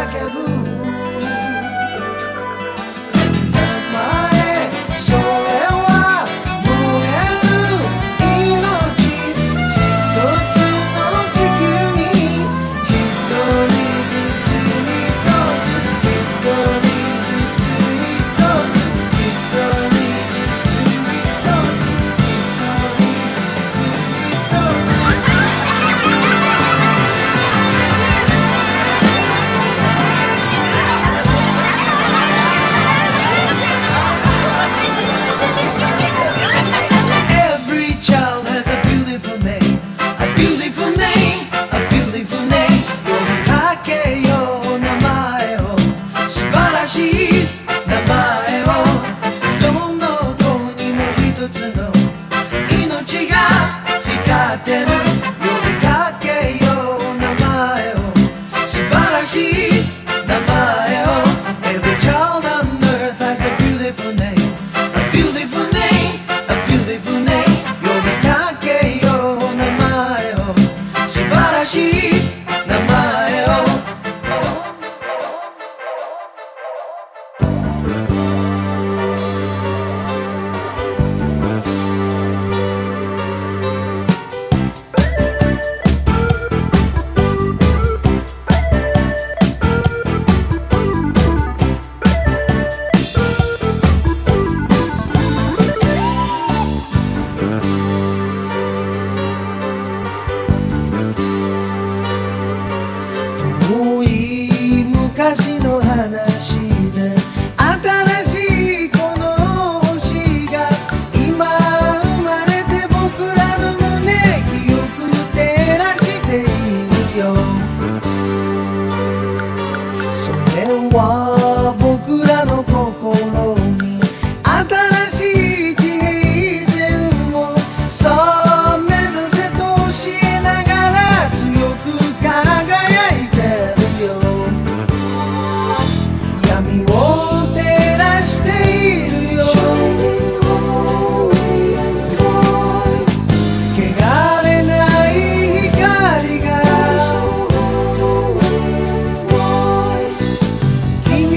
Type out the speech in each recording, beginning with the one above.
君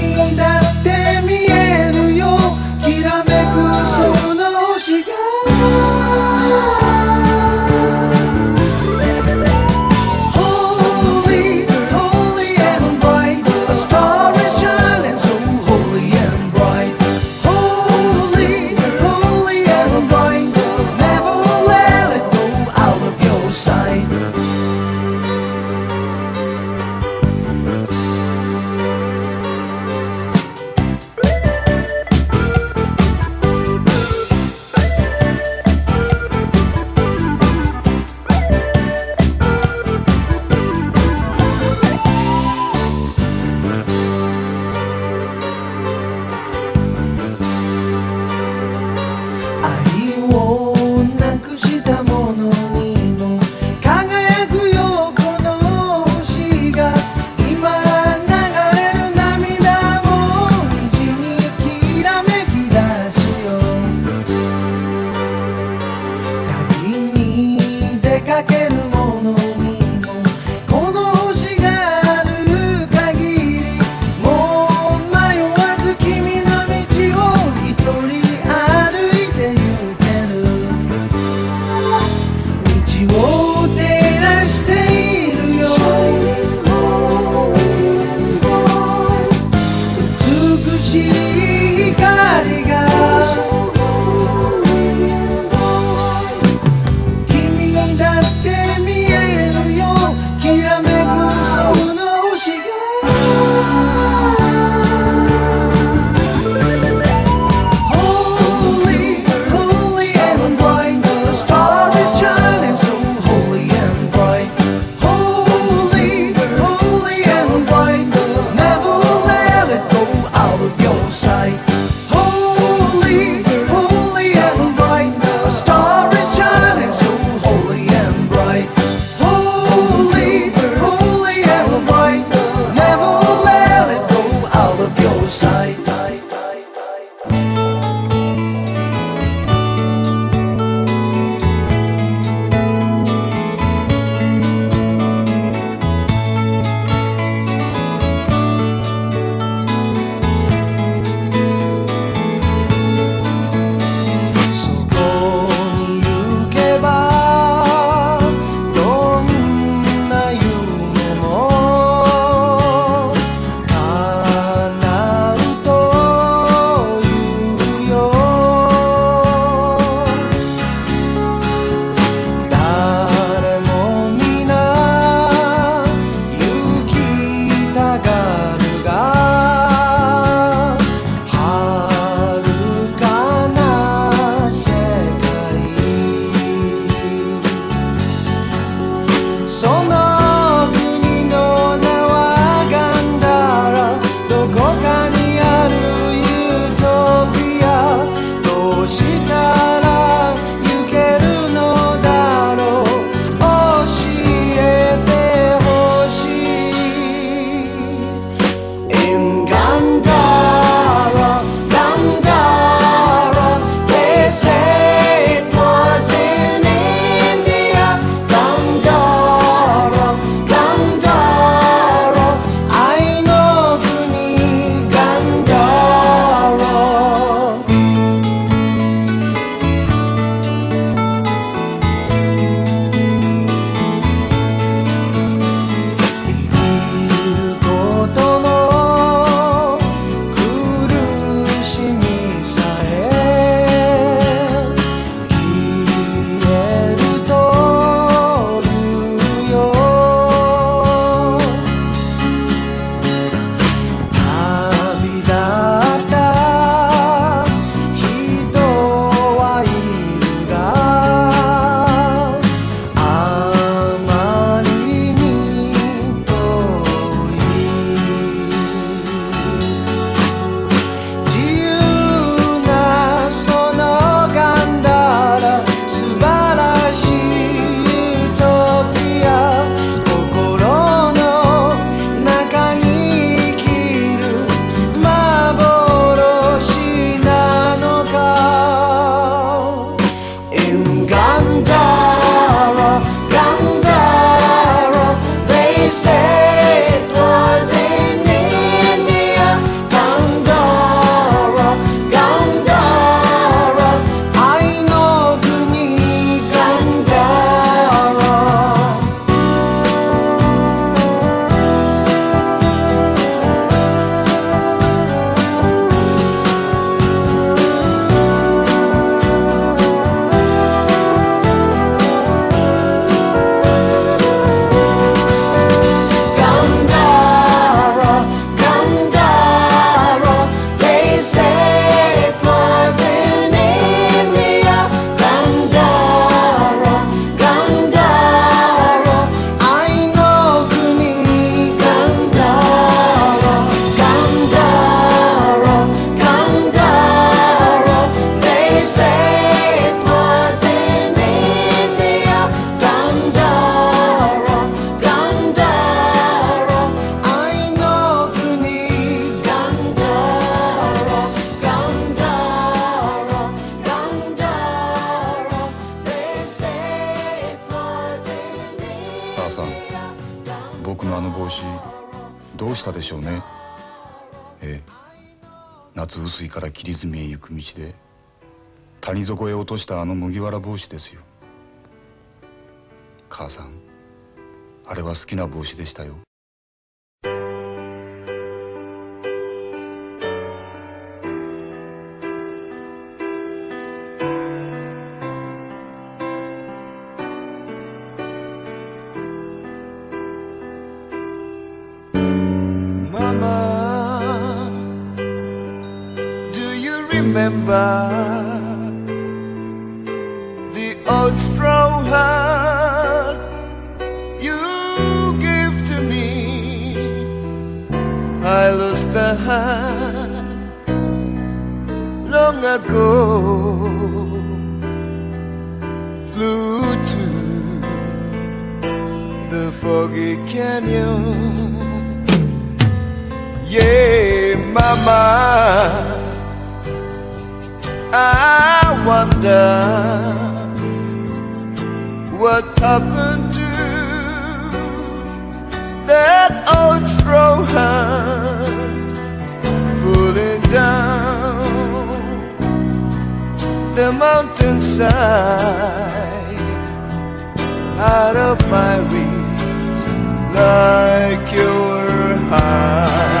僕のあの帽子どうしたでしょうね。夏薄いから霧積みへ行く道で谷底へ落としたあの麦わら帽子ですよ。母さん、あれは好きな帽子でしたよ。 Remember the old straw hat you gave to me. I lost the hat long ago, flew to the foggy canyon. Yeah, mama, I wonder what happened to that old straw hat pulling down the mountainside out of my reach like you were high.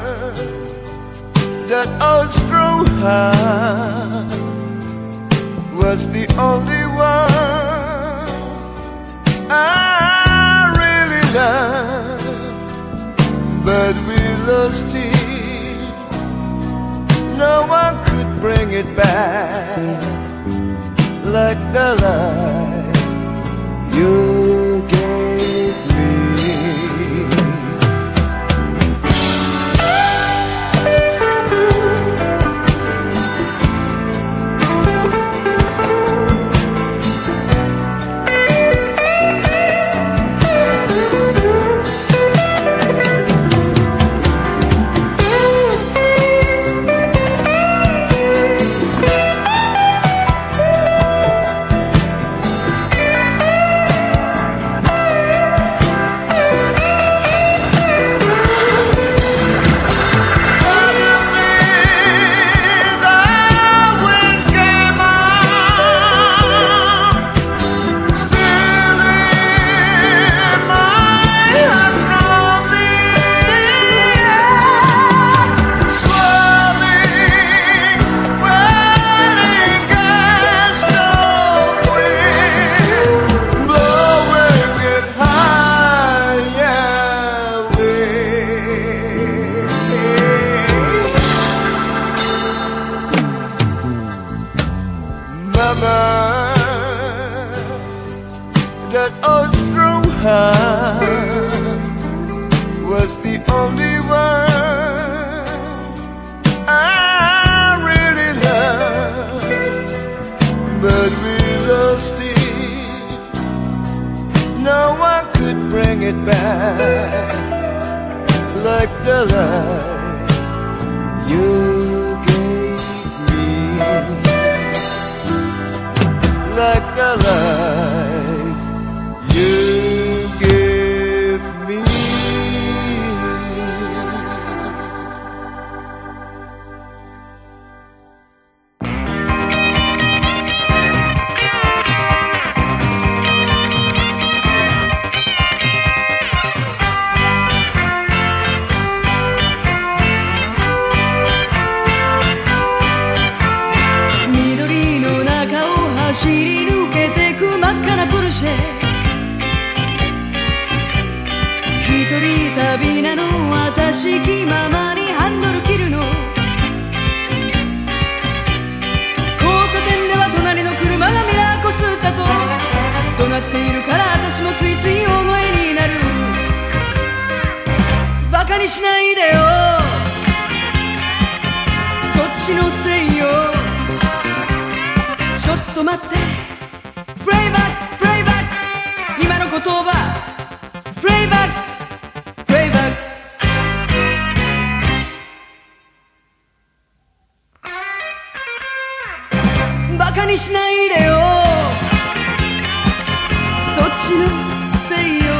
That old straw hat was the only one I really loved, but we lost it. No one could bring it back like the life you gave me. That old strong heart was the only one I really loved, but we lost it. No one could bring it back like the life you gave me, like the life you give me. 緑の中を走り抜けてく真っ赤なポルシェ、一人旅なの私気ままにハンドル切るの、交差点では隣の車がミラーこすったと怒鳴っているから私もついつい大声になる。バカにしないでよ、そっちのせいよ。ちょっと待って、プレイバックプレイバック、今の言葉プレイバックプレイバック。バカにしないでよ、そっちのせいよ。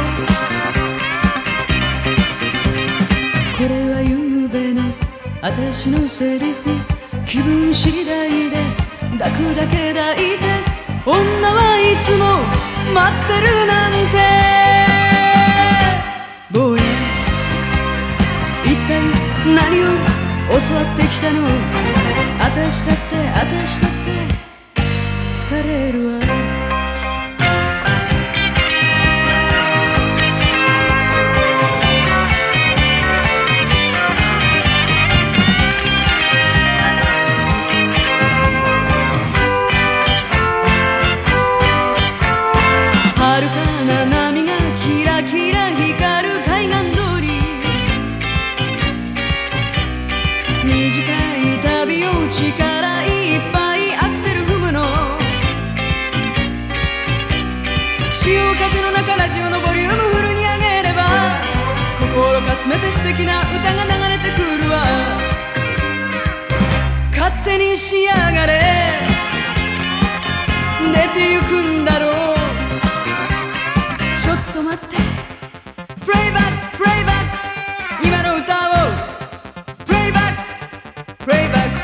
これはゆうべの私のセリフ、気分次第で抱くだけ抱いて、女はいつも待ってるなんて。坊や、一体何を教わってきたの。私だって疲れるわ。短い旅を力いっぱいアクセル踏むの、潮風の中ラジオのボリュームフルに上げれば心かすめて素敵な歌が流れてくるわ。勝手にしやがれ、出てゆくんだろう。ちょっと待って、プレイバックプレイバック、今の歌をプレイバックプレイバック。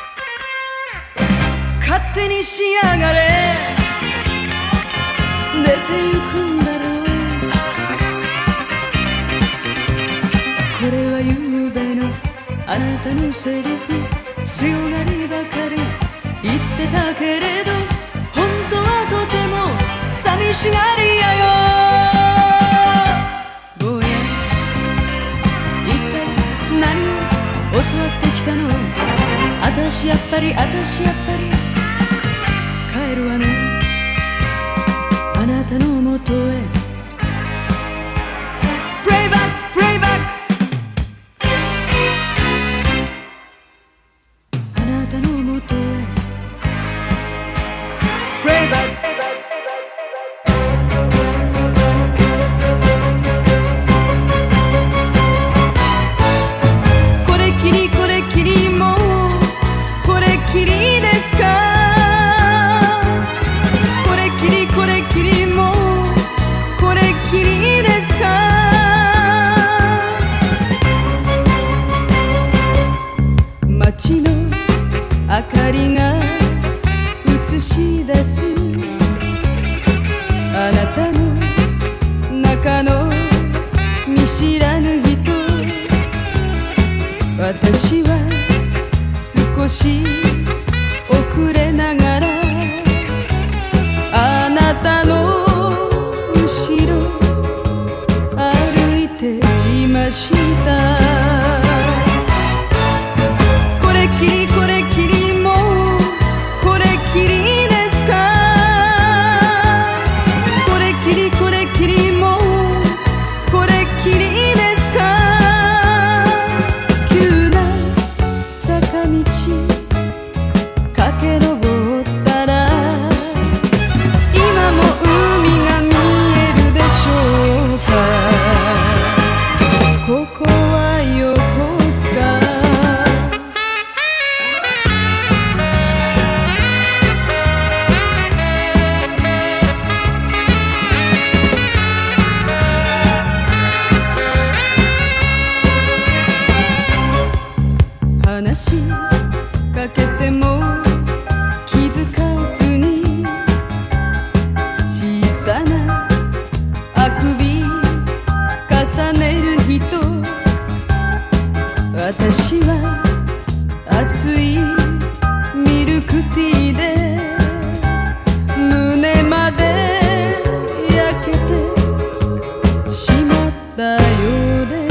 勝手にしやがれ、出てゆくんだろう。これはゆうべのあなたのセリフ、強がりばかり言ってたけれど、 私やっぱり帰るわね、あなたのもとへ。プレイバックプレイバック、あなたのもとへ。プレイバック。これきりもうこれきりですか。これきりもうこれきりですか。街の明かりが映し出すあなたの中の見知らぬ人。私は少し遅れながらあなたの後ろ歩いていました。これきりもうこれきりですか。これきりもうこれきりですか。急な坂道駆け上ったら今も海が見えるでしょうか。ここは横須賀。話しかけても気づかずに小さなあくび重ねる人。私は熱いミルクティーで胸まで焼けてしまったようです。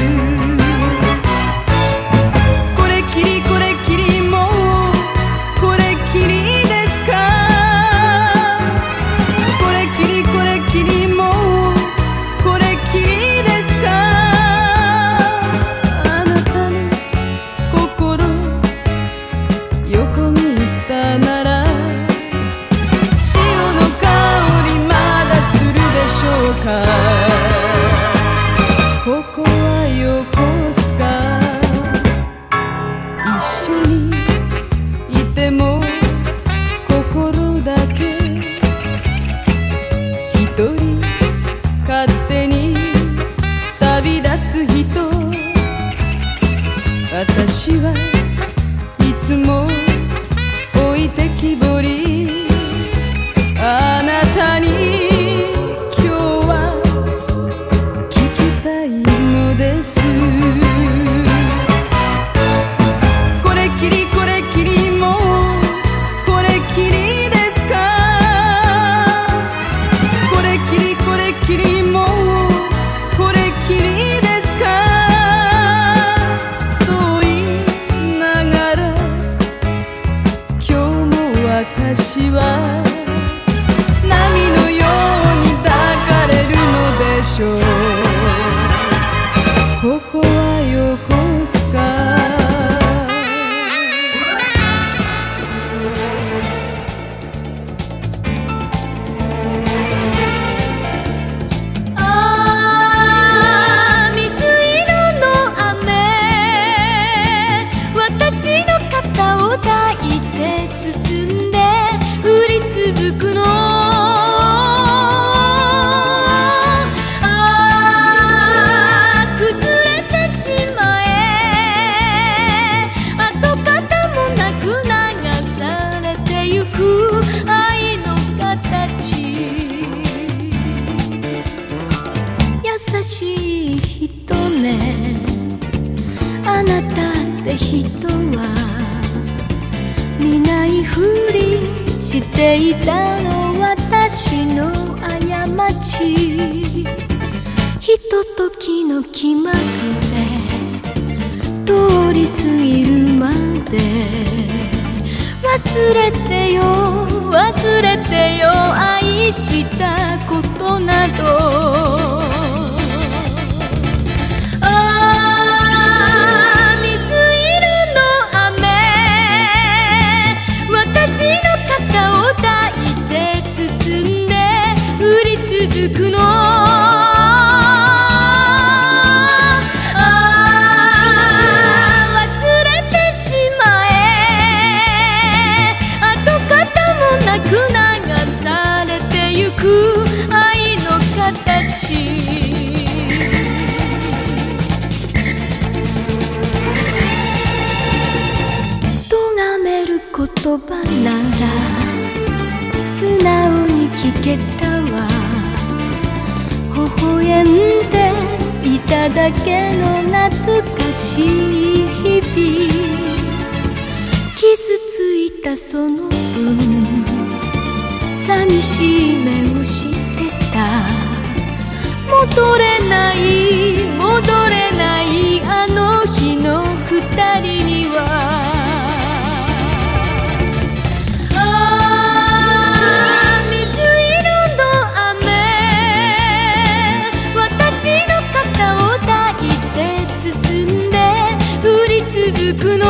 これきりもうこれきりですか。これきりもうこれきりですか。あなたの心横切ったなら潮の香りまだするでしょうか。ここは横須賀。一緒にいても心だけ一人勝手に旅立つ人。私はいつも置いてきぼり。あなたに今日は聞きたいのです。これきりもうこれきりですか。これきりもうこれきりですか。そう言いながら今日も私は波のように抱かれるのでしょう。ここは横須賀。 水色の雨、私の肩を抱いて包んで降り続くの。崩れてしまえ、跡形もなく流されてゆく愛の形。優しい人ね、あなたって人は。見ないふりしていたの私の過ち。ひとときの気まぐれ通り過ぎるまで忘れてよ忘れてよ愛したことなど続くの忘れてしまえ跡形もなく流されてゆく愛の形咎める言葉なら素直に聞けたわ微笑んでいただけの懐かしい日々傷ついたその分寂しい目をしてた戻れない戻れないあの日の二人には続くの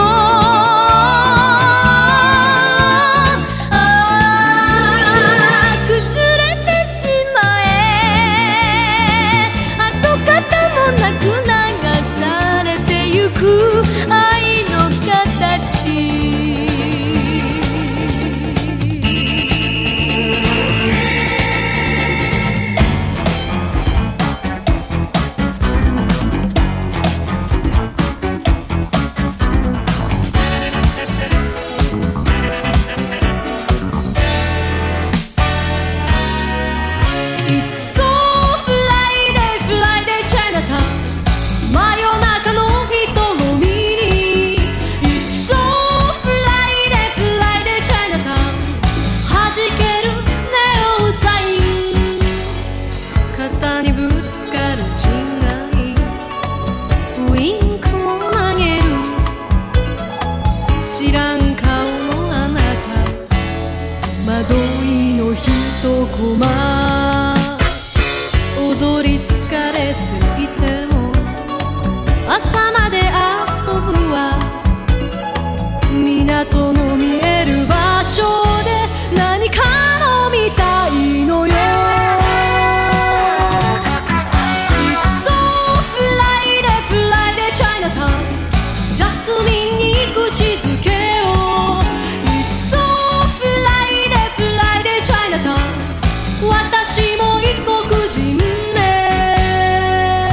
崩れてしまえ跡形もなく流されてゆく愛の形踊り疲れていても朝まで遊ぶわ港の見える場所で何か飲みたいのよ It's so Friday Friday Chinatown ジャスミンに口づけよう It's so Friday Friday Chinatown 私も異国人ね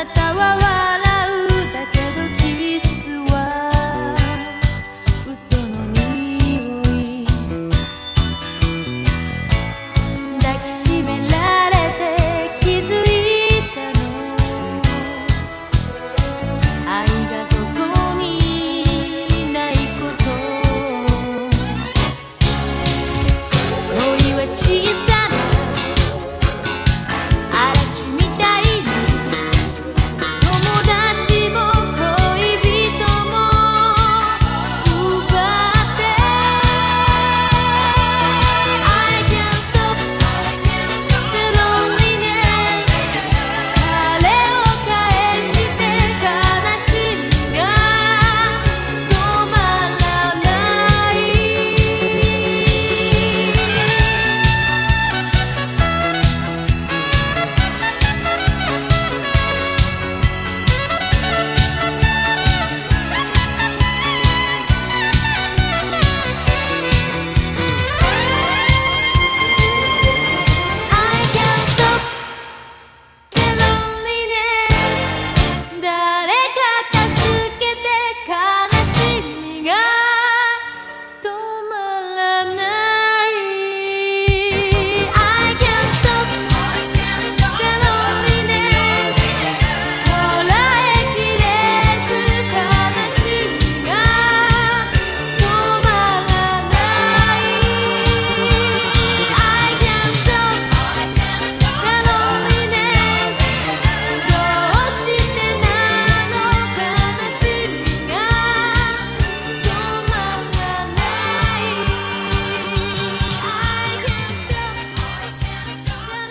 なたは笑うだけどキスは嘘の匂い抱きしめられて気づいたの愛がどこにないこと恋は小さな嵐みたいに友達も恋人も奪って I can't stop the loneliness 彼を返して悲しみが止まらない I can't stop the loneliness 誰か助けて悲しみが止まらない I can't stop the loneliness こらえきれず悲しみが止まらない I can't stop the loneliness どうしてなの悲しみが止まらない I can't stop the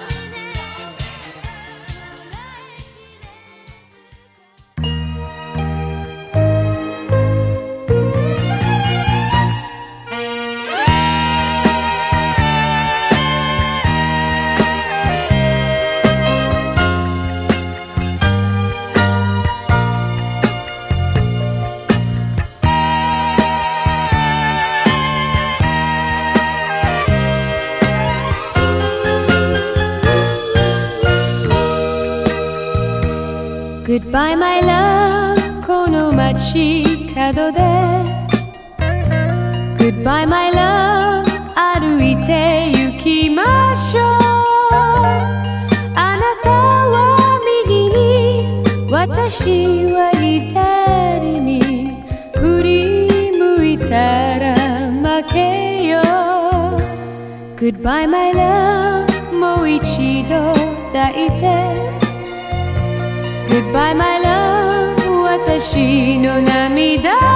Goodbye my love この街角で Goodbye my love 歩いて行きましょうあなたは右に私は左に振り向いたら負けよ Goodbye my love もう一度抱いてGoodbye my love 私の涙を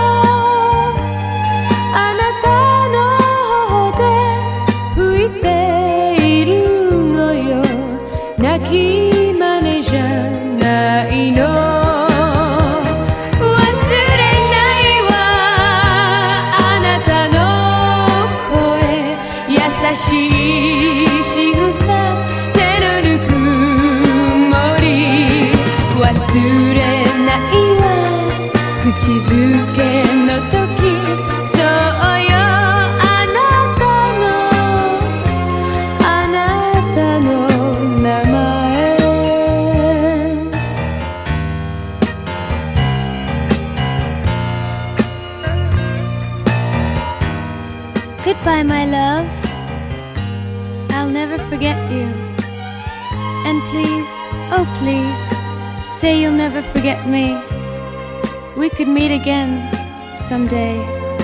あなたの頬で拭いているのよ泣き真似じゃないの忘れないわあなたの声優しい仕草手のぬくもり忘れないわ口づけの時そうよあなたの名前 Goodbye my love I'll never forget you And please, oh please Say you'll never forget me. We could meet again someday.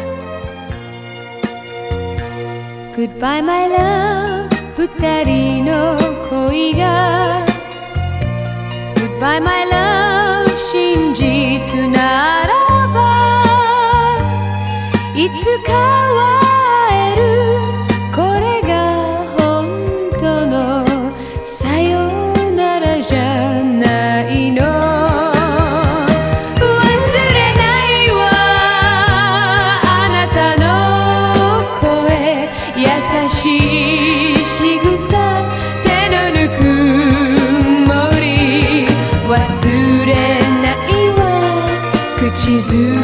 Goodbye, my love. 二人の恋が Goodbye, my love. 真実ならばいつかは会える。これが本当のさよならじゃないの。忘れないわあなたの声。優しい仕草手のぬくもり。忘れないわ口づ